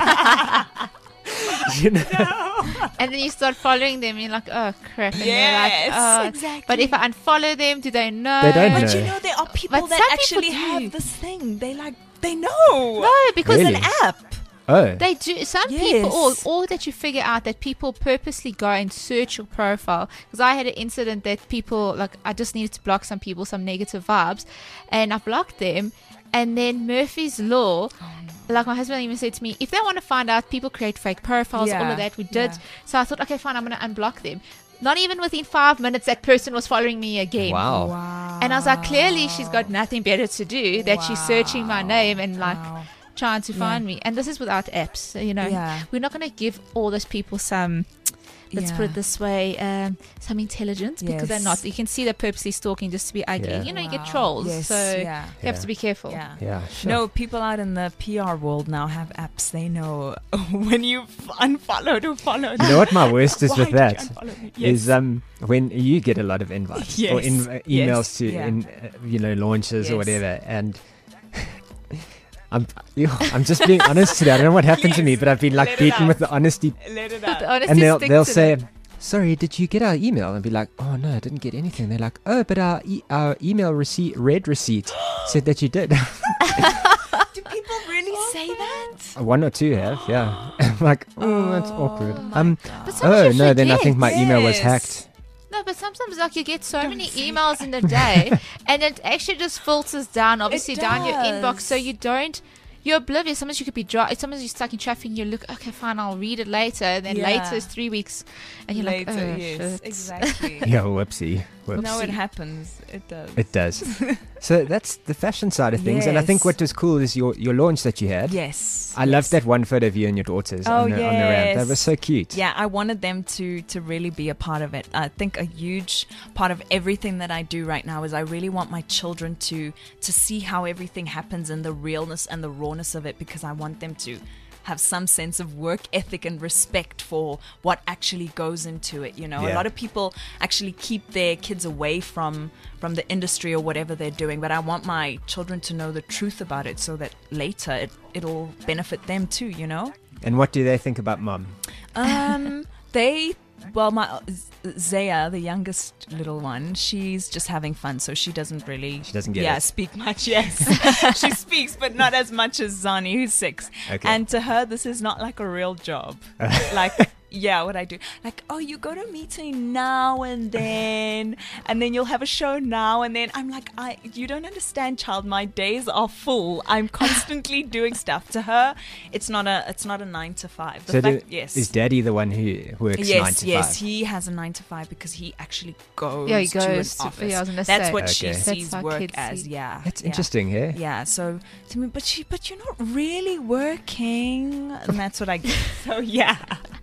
you know? And then you start following them, you're like, oh crap. And Yes, you're like, oh. exactly. But if I unfollow them, do they know? They don't But know. you know, there are people But that some actually people do. have this thing. They like, they know. No, because Really? An app. Oh, they do. Some Yes. people, or, or that you figure out that people purposely go and search your profile. Because I had an incident that people, like, I just needed to block some people, some negative vibes, and I blocked them. And then Murphy's Law, like my husband even said to me, if they want to find out, people create fake profiles, all Yeah, of that. We did. yeah. So I thought, okay, fine, I'm going to unblock them. Not even within five minutes, that person was following me again. wow. Wow. And I was like, clearly she's got nothing better to do, that she's searching my name and like Wow. trying to Yeah. find me. And this is without apps. So, you know, Yeah. we're not going to give all those people some, let's put Yeah. it this way, um, some intelligence, because they're Yes. not. You can see they're purposely stalking just to be ugly. Yeah. You know, you get Wow. trolls. Yes, So yeah. you have Yeah. to be careful. Yeah. Yeah, sure. No, people out in the P R world now have apps. They know when you've unfollowed or followed. You know what my worst is Why with did you that? unfollow me? Yes. Is um when you get a lot of invites or Yes, in, uh, emails yes, to yeah. in uh, you know launches or Yes. whatever, and I'm yo, I'm just being honest today. I don't know what happened to me, Please, but I've been like let it beaten out. with the honesty, Let it But out. the honesty and they'll stick they'll to say, them. "Sorry, did you get our email?" And I'll be like, "Oh no, I didn't get anything." They're like, "Oh, but our e- our email receipt, red receipt, said that you did." Do people really say that? One or two have, yeah. I'm like, oh, that's awkward. Um, But sometimes oh you no, then I forget. think my email was Yes. hacked. No, but sometimes like you get so many emails in the day, and it actually just filters down, obviously down your inbox, so does. you don't. You're oblivious. Sometimes you could be dry. Sometimes you're stuck in traffic and you look, okay, fine, I'll read it later. And then Yeah. later is three weeks. And you're Later, like, oh, yes, shit. exactly. Yeah, whoopsie. Whoops. No, it happens. It does. It does. So that's the fashion side of things. And I think Yes. what was cool is your, your launch that you had. Yes. I yes. loved that one photo of you and your daughters Oh, on, the, on the ramp. That yes. was so cute. Yeah, I wanted them to to really be a part of it. I think a huge part of everything that I do right now is I really want my children to to see how everything happens and the realness and the rawness of it, because I want them to have some sense of work ethic and respect for what actually goes into it. You know, Yeah. a lot of people actually keep their kids away from from the industry or whatever they're doing, but I want my children to know the truth about it so that later it, it'll benefit them too, you know. And what do they think about Mom? Um, they, well, my Z- Zaya, the youngest little one, she's just having fun, so she doesn't really, She doesn't get yeah, it. speak much. Yes, she speaks, but not as much as Zani, who's six. Okay. And to her, this is not like a real job. Like, yeah, what I do, like, oh, you go to a meeting now and then, and then you'll have a show now and then. I'm like, I, you don't understand, child. My days are full. I'm constantly doing stuff. To her, it's not a, it's not a nine to five. The So fact, do, yes, is Daddy the one who works yes, nine to yes, five? he has a nine to five because he actually goes, Yeah, he to an goes to- office. yeah, I was gonna That's say. what Okay. she That's sees how work kids as. see. Yeah, That's yeah. interesting, hey? Yeah, so to me, but she, but you're not really working, and that's what I get. So yeah,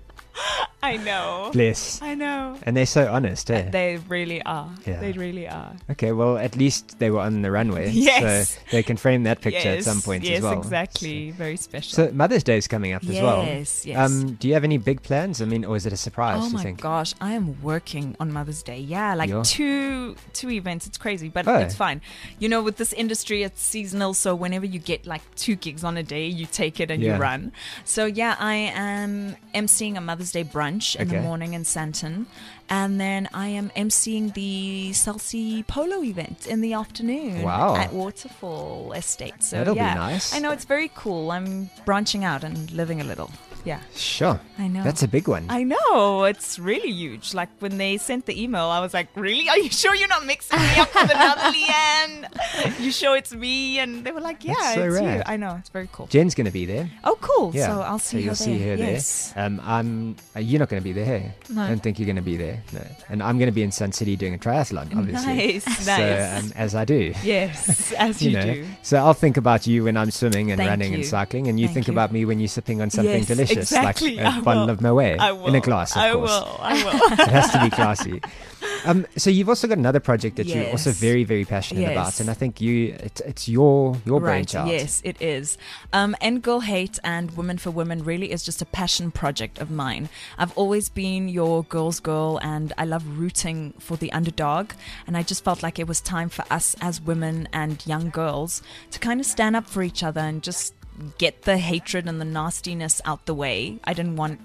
I know, Bless. I know. And they're so honest, eh? They really are. Yeah. They really are. Okay, well, at least they were on the runway. Yes. So they can frame that picture yes, at some point yes, as well. exactly. Very special. So Mother's Day is coming up as well. Yes, yes. Um, do you have any big plans? I mean, or is it a surprise, Oh do you my think? gosh, I am working on Mother's Day. Yeah, like You're- two two events. It's crazy, but Oh. it's fine. You know, with this industry, it's seasonal. So whenever you get like two gigs on a day, you take it and Yeah. you run. So yeah, I am emceeing a Mother's Day brunch in Okay. the morning in Santon, and then I am emceeing the Salsi Polo event in the afternoon Wow. at Waterfall Estate. So That'll be yeah, nice. I know it's very cool. I'm branching out and living a little. Yeah. Sure. I know. That's a big one. I know, it's really huge. Like when they sent the email, I was like, really? Are you sure you're not mixing me up with another Leanne? You sure it's me? And they were like, yeah, That's so it's rad. you. I know, it's very cool. Jen's going to be there. Oh, cool. Yeah. So I'll see so her you'll there. see her yes. there. Um, I'm. Uh, you're not going to be there. Hey? No. I don't think you're going to be there. No. And I'm going to be in Sun City doing a triathlon, obviously. Nice, So nice. um, as I do. Yes, as you, You know, do. so I'll think about you when I'm swimming and Thank running and you. cycling, and you Thank think you. about me when you're sipping on something Yes, delicious, exactly. like a I bottle will. of Moet I will. in a glass, of I course. will. I will. It has to be classy. Um, so you've also got another project that you're also Yes. very, very passionate about, Yes. and I think you, it's, it's your your Right, brainchild. yes, it is. Um, End Girl Hate and Women for Women really is just a passion project of mine. I've always been your girl's girl, and I love rooting for the underdog. And I just felt like it was time for us as women and young girls to kind of stand up for each other and just get the hatred and the nastiness out the way. I didn't want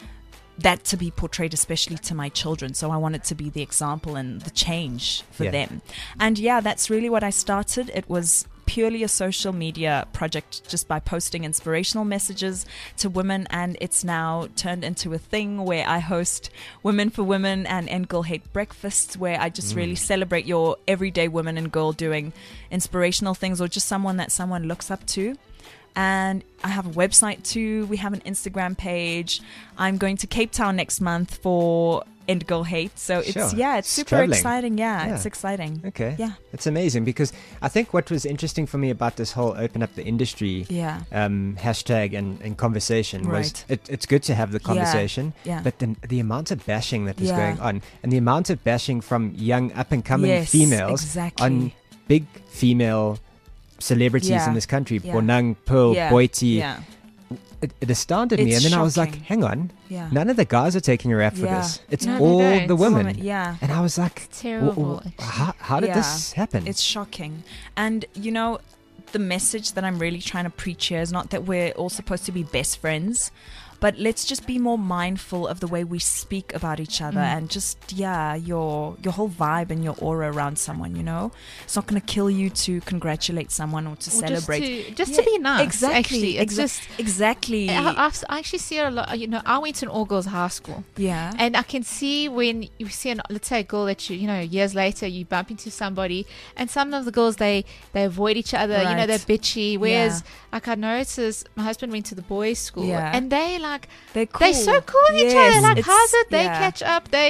that to be portrayed, especially to my children. So I wanted to be the example and the change for Yeah. them. And yeah, that's really what I started. It was purely a social media project just by posting inspirational messages to women, and it's now turned into a thing where I host Women for Women and End Girl Hate breakfasts, where I just really celebrate your everyday woman and girl doing inspirational things, or just someone that someone looks up to. And I have a website too. We have an Instagram page. I'm going to Cape Town next month for End Girl Hate. So it's, Sure. yeah, it's It's super traveling. exciting. Yeah, Yeah. it's exciting. Okay. Yeah. It's amazing because I think what was interesting for me about this whole open up the industry Yeah. um, hashtag and, and conversation was Right. it, it's good to have the conversation, Yeah. but the, the amount of bashing that was Yeah. going on and the amount of bashing from young up and coming Yes, females exactly. on big female celebrities Yeah. in this country, Yeah. Bonang, Pearl, yeah. Boiti. Yeah. It, it astounded me. It's And then I was like, shocking. hang on, Yeah. none of the guys are taking a rap for Yeah. this. It's No, they all don't. the women. Woman- Yeah. And I was like, It's terrible. "Wh- wh- how, how did Yeah. this happen? It's shocking. And, you know, the message that I'm really trying to preach here is not that we're all supposed to be best friends, but let's just be more mindful of the way we speak about each other, Mm. and just, yeah, your your whole vibe and your aura around someone, you know? It's not going to kill you to congratulate someone or to Or celebrate. Just to, just Yeah, to be nice. exactly, Actually, it's exa- just. Exactly. I, I've, I actually see it a lot. You know, I went to an all girls high school. yeah. And I can see when you see an, let's say a girl that you, you know, years later you bump into somebody, and some of the girls they they avoid each other. You know, Right. they're bitchy. Whereas, Yeah. like I noticed, my husband went to the boys' school, Yeah. and they like They're cool. they're so cool with each Yes, other. Like, it's- how's it? They yeah. catch up. They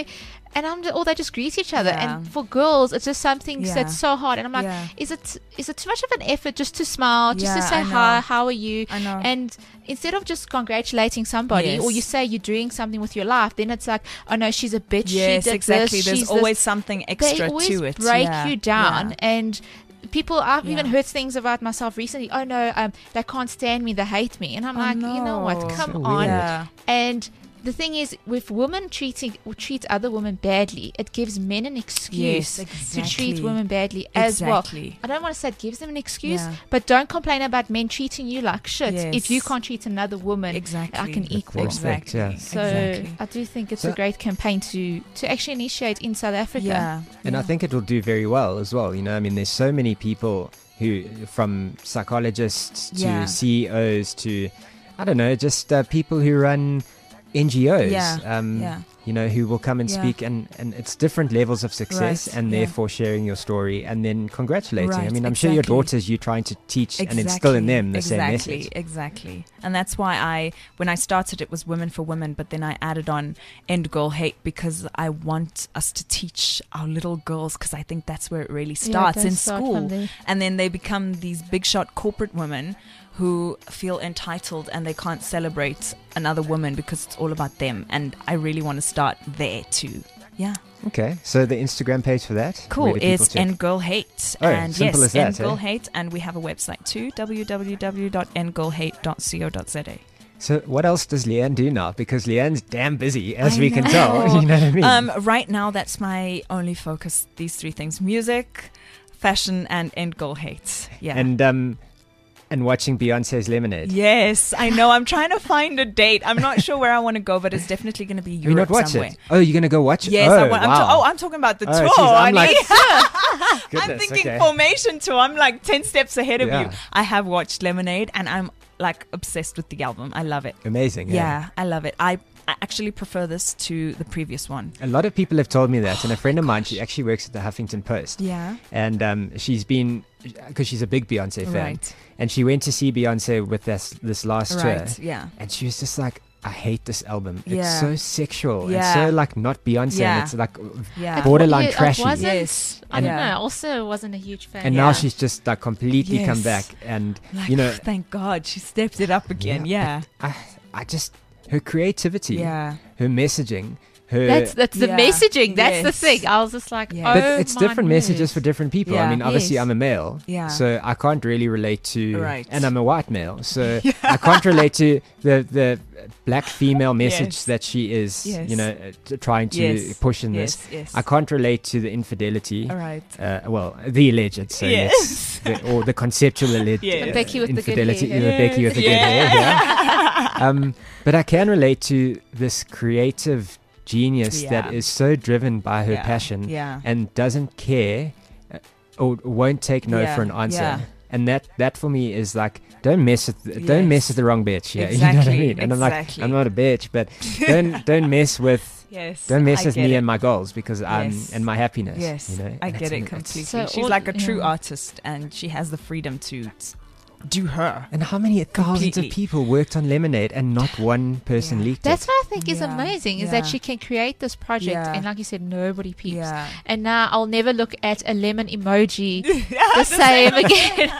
and I'm or they just greet each other. Yeah. And for girls, it's just something Yeah. that's so hard. And I'm like, Yeah. is it is it too much of an effort just to smile, just to Yeah, say I know. hi, how are you? I know. And instead of just congratulating somebody, Yes. or you say you're doing something with your life, then it's like, oh no, she's a bitch. Yes, she did exactly. This, There's she's always this. something They extra always to it. break Yeah, you down, yeah. and people. I've even Yeah. heard things about myself recently. Oh no, um, they can't stand me. They hate me, and I'm Oh, like, you know what? no. Come So on. weird. Yeah. And the thing is, with women treating treat other women badly, it gives men an excuse Yes, to treat exactly. women badly as well. Exactly. I don't want to say it gives them an excuse, Yeah. but don't complain about men treating you like shit. Yes. If you can't treat another woman Exactly. like an equal. Respect, Exactly. yeah. So exactly. I do think it's So- a great campaign to to actually initiate in South Africa. Yeah. And I yeah. think it will do very well as well. You know, I mean, there's so many people who, from psychologists to Yeah. C E Os to, I don't know, just uh, people who run N G Os. Yeah, Um, yeah. You know, who will come and Yeah. speak, and, and it's different levels of success, Right, and yeah. therefore sharing your story and then congratulating. I Right, mean, I'm sure your exactly. daughters, you're trying to teach and instill in them the exactly, same message. Exactly. And that's why I, when I started, it was Women for Women, but then I added on End Girl Hate because I want us to teach our little girls, because I think that's where it really Yeah, starts don't in start school. from there. And then they become these big shot corporate women who feel entitled and they can't celebrate another woman because it's all about them. And I really want to start there too. Yeah. Okay, so the Instagram page for that? Cool. where do people It's check? End Girl Hate. Oh, and simple yes, as that, End Girl eh? Hate. And we have a website too, w w w dot end girl hate dot co dot z a. So what else does Leanne do now? Because Leanne's damn busy, as I we can know. tell. You know what I mean? Um, right now, that's my only focus. These three things: music, fashion, and End Girl Hate. Yeah. And um, and watching Beyonce's Lemonade. Yes, I know. I'm trying to find a date. I'm not sure where I want to go, but it's definitely going to be Have you Europe not watched somewhere. it? Oh, you're going to go watch it? Yes, oh, I want, I'm, wow. ta- oh, I'm talking about the Oh, tour. geez, I'm I like- need- I'm Goodness, thinking okay. formation tour. I'm like ten steps ahead of Yeah. you. I have watched Lemonade, and I'm like obsessed with the album. I love it. Amazing. Yeah, Yeah. I love it. I, I actually prefer this to the previous one. A lot of people have told me that, and a friend of mine, she actually works at the Huffington Post, Yeah. and um, she's been, because she's a big Beyonce fan, Right. and she went to see Beyonce with this this last Right. tour, Yeah. and she was just like, I hate this album. It's Yeah. so sexual. Yeah. It's so like not Beyonce. Yeah. And it's like Yeah. borderline Yeah, it trashy. wasn't- Yes. I don't Yeah. know. Also, wasn't a huge fan. And Yeah. now she's just like completely come Yes. back, and Like, you know, thank God she stepped it up again. Yeah. I, I just her creativity, Yeah. her messaging, her. That's that's the Yeah. messaging. That's the Yes. thing. I was just like, Yeah. oh, but it's my different messages word. for different people. I Yeah. mean, obviously, Yes. I'm a male, Yeah. so I can't really relate to, Right. and I'm a white male, so I can't relate to the the black female message Yes. that she is, Yes. you know, uh, t- trying to Yes. push in Yes. this. Yes. I can't relate to the infidelity. All right. Uh, well, the alleged, so Yes. let's- the, or the conceptual alleged Yes. The Becky with the good infidelity. hair. The Becky with the good hair. Yeah. um, but I can relate to this creative genius Yeah. that is so driven by her Yeah. passion Yeah. and doesn't care uh, or won't take no Yeah. for an answer. Yeah. And that, that for me is like, don't mess with the, don't mess Yes. with the wrong bitch. Yeah, you know what I Exactly, mean. And I'm like, exactly. I'm not a bitch, but don't don't mess with Yes. don't mess I with get me it. and my goals because I'm Yes. and my happiness. Yes. you know, I And get it's- it it's- completely. So She's all- like a true yeah. artist, and she has the freedom to t- do her. And how many thousands Completely. of people worked on Lemonade and not one person Yeah. leaked That's it? what I think is Yeah. amazing is Yeah. that she can create this project Yeah. and, like you said, nobody peeps. Yeah. And now I'll never look at a lemon emoji Yeah, the same again.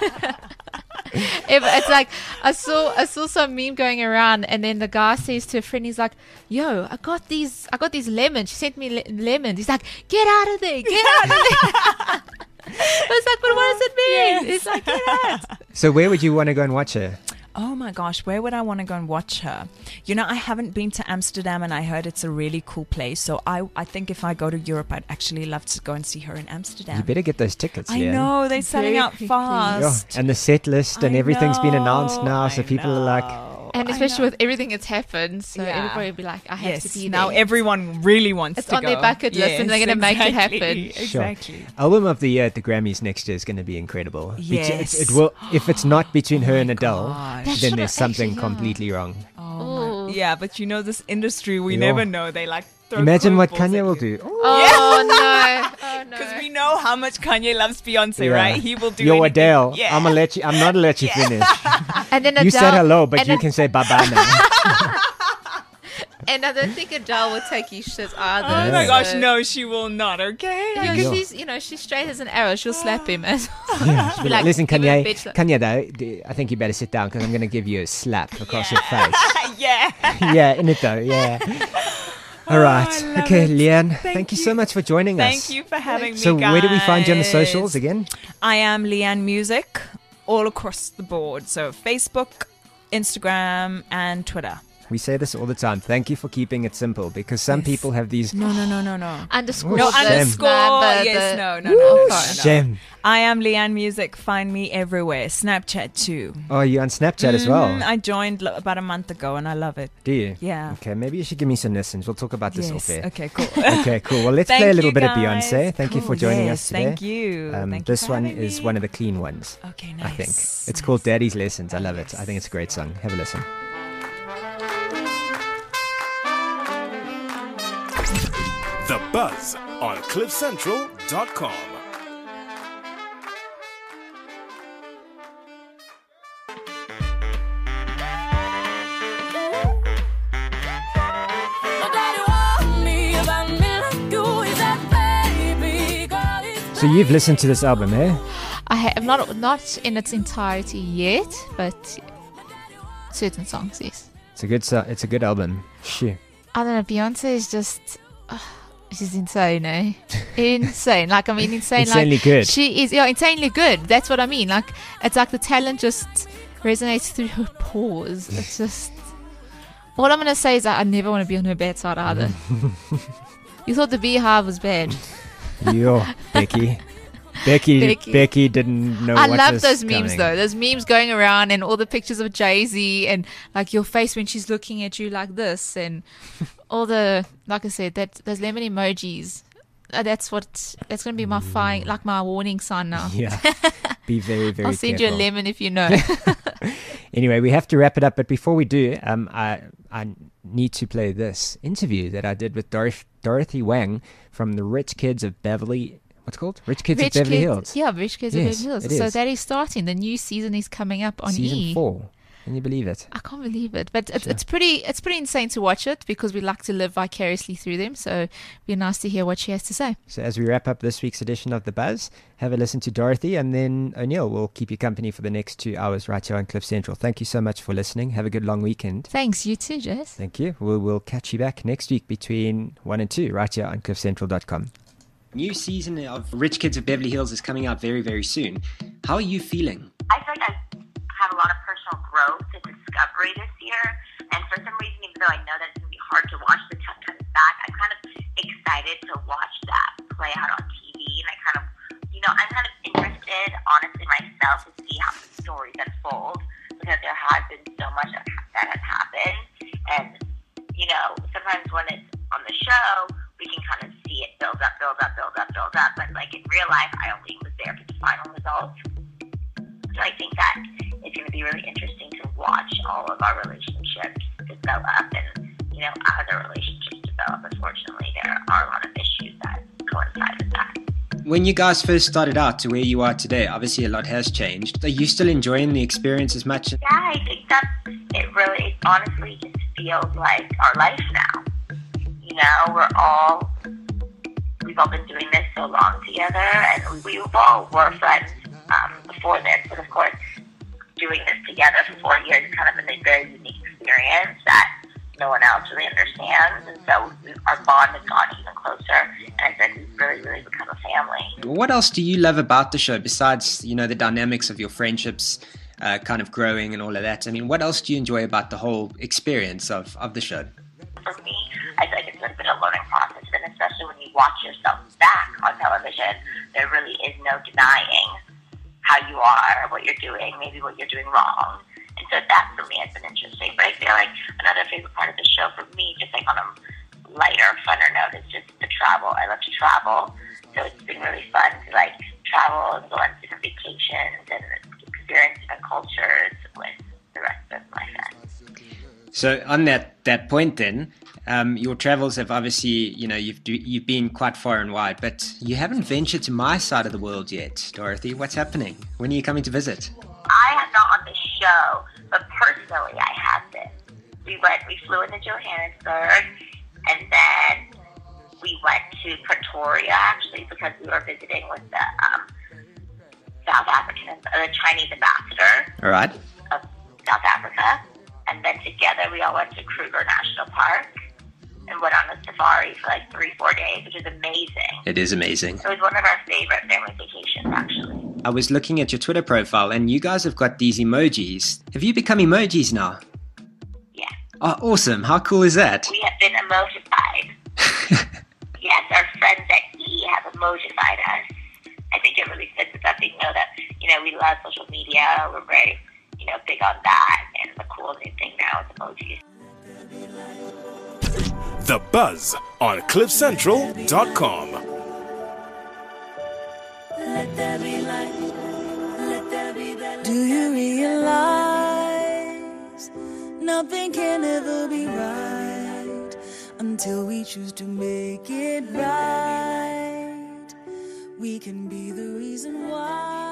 If it's like I saw I saw some meme going around, and then the guy says to a friend, he's like, "Yo, I got these I got these lemons. She sent me le- lemons." He's like, "Get out of there! Get out of there!" I was like, "But what does it mean?" Yes. It's like, "Get out!" So where would you want to go and watch her? Oh my gosh, where would I want to go and watch her? You know, I haven't been to Amsterdam, and I heard it's a really cool place. So I, I think if I go to Europe, I'd actually love to go and see her in Amsterdam. You better get those tickets. I Leanne. know they're selling Very out quickly. Yeah, fast. and the set list and I everything's been announced know, now, so I people are like, know, And I especially know. with everything that's happened, so Yeah. everybody will be like, "I have yes, to be now there." everyone really wants It's to on go. their bucket list and they're gonna make it exactly, happen. Sure. Exactly. album of the year at the Grammys next year is going to be incredible. Between- Yes. it, it will. If it's not between Oh her my and Adele, gosh. That's then what there's I something actually- yeah. completely wrong. Oh Ooh. my. Yeah, but you know this industry, we Yeah. never know. They like throw Imagine what curveballs Kanye at will you. do. Oh no! Oh no! Because we know how much Kanye loves Beyonce, Yeah. right? He will do Yo, anything. Adele, Yeah. I'm gonna let you. I'm not gonna let you finish. And then You Adele, said hello, but and you then- can say bye bye now. And I don't think Adele would take his shit either. Oh my Yeah. gosh, so- no, she will not. Okay. Yeah, I Yeah. she's you know she's straight as an arrow. She'll slap him as Yeah, she'd be like, Like, listen, give him a Kanye, bitch slap." Kanye, though, d- I think you better sit down because I'm going to give you a slap across your face. yeah. Yeah, in it though, yeah. All right. I love Okay, it. Leanne, thank, Thank you you. so much for joining us. Thank you for having me. So, where do we find you on the socials guys. again? I am Leanne Music all across the board. So Facebook, Instagram, and Twitter. We say this all the time. Thank you for keeping it simple because some Yes. people have these. No, no, no, no, no. underscore. No, the- underscore. the- yes, the- no, no, no, no, no, no. Shame. I am Leanne Music. Find me everywhere. Snapchat too. Oh, you're on Snapchat as well. Mm, I joined lo- about a month ago and I love it. Do you? Yeah. Okay, maybe you should give me some lessons. We'll talk about this Yes. off air. Okay, cool. Okay, cool. Well, let's Thank play a little you, bit of guys. Beyonce. Thank you for Cool, joining yes, us today. Thank you. Um, Thank you this for one having is me. one of the clean ones. Okay, nice. I think it's called Daddy's Lessons. I love it. I think it's a great song. Have a listen. The Buzz on cliff central dot com. So you've listened to this album, eh? I have not not in its entirety yet, but certain songs, yes. It's a good. So- it's a good album. Shoo. I don't know. Beyonce is just. Uh, she's insane, eh? Insane. Like I mean, insane. Insanely like, good. She is. Yeah, insanely good. That's what I mean. Like it's like the talent just resonates through her pores. It's just. All I'm gonna say is that I never want to be on her bad side either. You thought the Beehive was bad. Yo, Becky. Becky. Becky. Becky didn't know. I what love was those memes coming. though. There's memes going around and all the pictures of Jay-Z and like your face when she's looking at you like this and all the like I said that those lemon emojis. Uh, that's what that's gonna be my fine like my warning sign now. Yeah. Be very, very I'll send careful. you a lemon if you know. Anyway, we have to wrap it up, but before we do, um, I I need to play this interview that I did with Dor- Dorothy Wang from the Rich Kids of Beverly. What's it called? Rich Kids Rich of Beverly Kids, Hills. Yeah, Rich Kids Yes, of Beverly Hills. it So is. that is starting. The new season is coming up on Season E. four. Can you believe it? I can't believe it, but it's, Sure. it's pretty it's pretty insane to watch it because we like to live vicariously through them. So it'd be nice to hear what she has to say. So as we wrap up this week's edition of The Buzz, have a listen to Dorothy, and then O'Neill will keep you company for the next two hours right here on Cliff Central. Thank you so much for listening. Have a good long weekend. Thanks, you too, Jess. Thank you. We'll, we'll catch you back next week between one and two right here on cliff central dot com. New season of Rich Kids of Beverly Hills is coming out very, very soon. How are you feeling? I feel like I have a lot of personal growth and discovery this year, and for some reason, even though I know that it's going to be hard to watch the Tuck comes back, I'm kind of excited to watch that play out on T V, and I kind of, you know, I'm kind of interested, honestly, myself, to see how the stories unfold, because there has been so much that that has happened, and, you know, sometimes when it's on the show, we can kind of see it build up, build up, build up, build up, but like in real life, I only was there for the final results. So I think that it's going to be really interesting to watch all of our relationships develop, and, you know, as our relationships develop, unfortunately, there are a lot of issues that coincide with that. When you guys first started out to where you are today, obviously a lot has changed. Are you still enjoying the experience as much? Yeah, I think that it really, it honestly just feels like our life now. You know, we're all, we've all been doing this so long together, and we, we all were friends um, before this, but of course, doing this together for four years is kind of a very unique experience that no one else really understands, and so we, our bond has gotten even closer, and I think we've really, really become a family. What else do you love about the show besides, you know, the dynamics of your friendships uh, kind of growing and all of that? I mean, what else do you enjoy about the whole experience of, of the show? For me, I feel like it's been a learning process, and especially when you watch yourself back on television, there really is no denying how you are, what you're doing, maybe what you're doing wrong. And so that, for me, has been interesting. But I feel like another favorite part of the show for me, just like on a lighter, funner note, is just the travel. I love to travel, so it's been really fun to, like, travel and go on different vacations and experience different cultures with the rest of my friends. So on that, that point then, um, your travels have obviously, you know, you've do, you've been quite far and wide, but you haven't ventured to my side of the world yet, Dorothy. What's happening? When are you coming to visit? I have not on the show, but personally I have been. we went, we flew into Johannesburg, and then we went to Pretoria, actually, because we were visiting with the um, South African, uh, the Chinese ambassador All right. of South Africa. And then together we all went to Kruger National Park and went on a safari for like three, four days, which is amazing. It is amazing. It was one of our favorite family vacations, actually. I was looking at your Twitter profile, and you guys have got these emojis. Have you become emojis now? Yeah. Oh, awesome. How cool is that? We have been emojified. Yes, our friends at E have emojified us. I think it really fits us up. They know that, you know, we love social media. We're very, you know, big on that. And the cool new thing now is emojis. The Buzz on cliff central dot com. Do you realize nothing can ever be right until we choose to make it right? We can be the reason why.